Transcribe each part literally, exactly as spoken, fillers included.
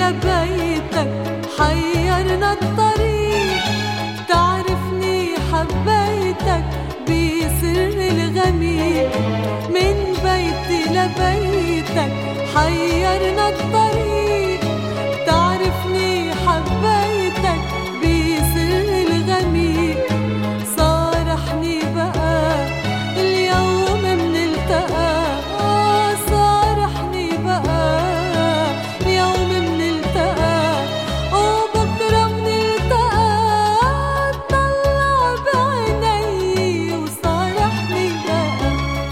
لبيتك حيرنا الطريق، تعرفني حبيتك بسر الغميق. من بيتي لبيتك حيرنا الطريق، تعرفني حبيتك بسر الغميق. صارحني بقى اليوم منلتقى، آه صارحني بقى اليوم منلتقى، وبكرة منلتقى. طلع بعيني وصارحني بقى.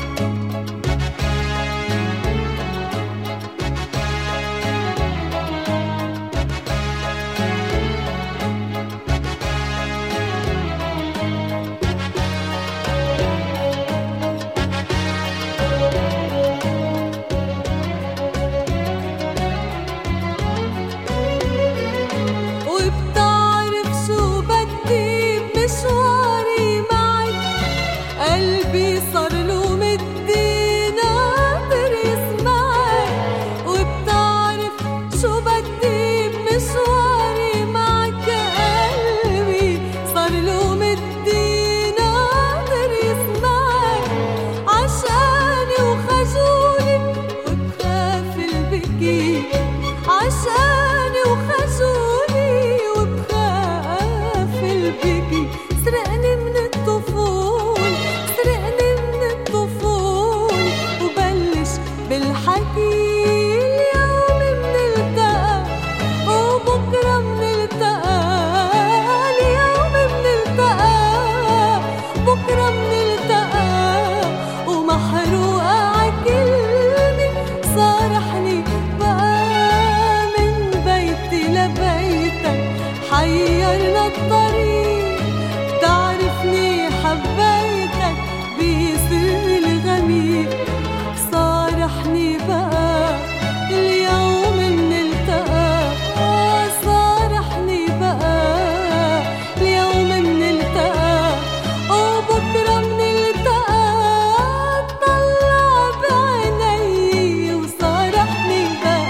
وبتعرف شو بدي بمشواري معك، قلبي صار له مدي ناطر يسمعك. وبتعرف شو بدي بمشواري معك، قلبي صار له مدي ناطر يسمعك. عشاني وخجولي وبخاف البكي، عشاني وخجولي وبخاف البكي. سرقني من الطفول، سرقني من الطفول، وبلش بالحكي. اليوم منلتقى وبكرة منلتقى، اليوم منلتقى بكرة منلتقى. ومحروقة عكلمة صارحني بقى. من بيتي لبيتك حيرنا الطريق، تعرفني حبيتك بسر الغميق. صارحني بقى اليوم منلتقى، آه صارحني بقى اليوم منلتقى، وبكرة منلتقى. طلع بعيني وصارحني بقى.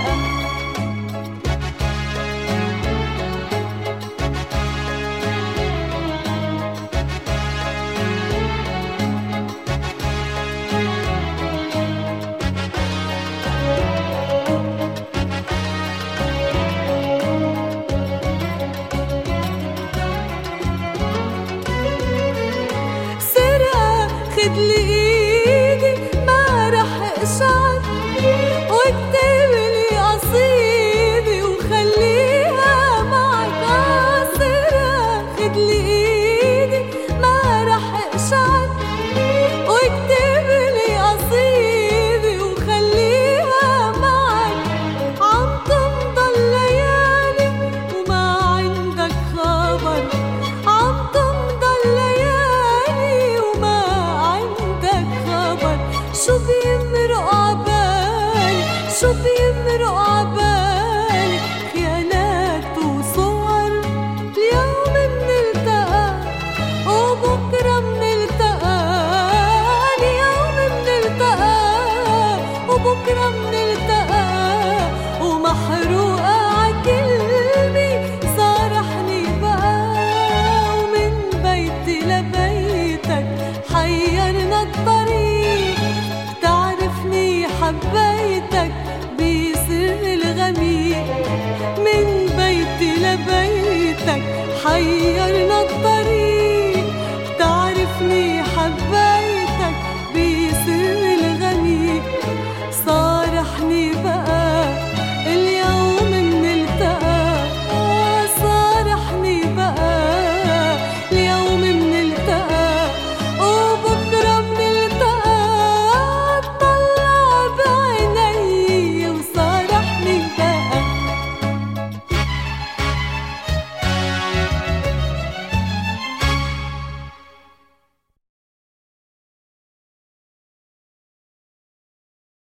سرقة خدلي ايدي ما رح اقشعك، واكتب لي قصيدة وخليها معك. آه سرقة خدلي ايدي ما رح اقشعك، واكتب لي قصيدة وخليها معك. عم تمضى الليالي وما عندك خبر، عم تمضى الليالي وما عندك خبر. شو بيمرق عبالي، شو بيمرق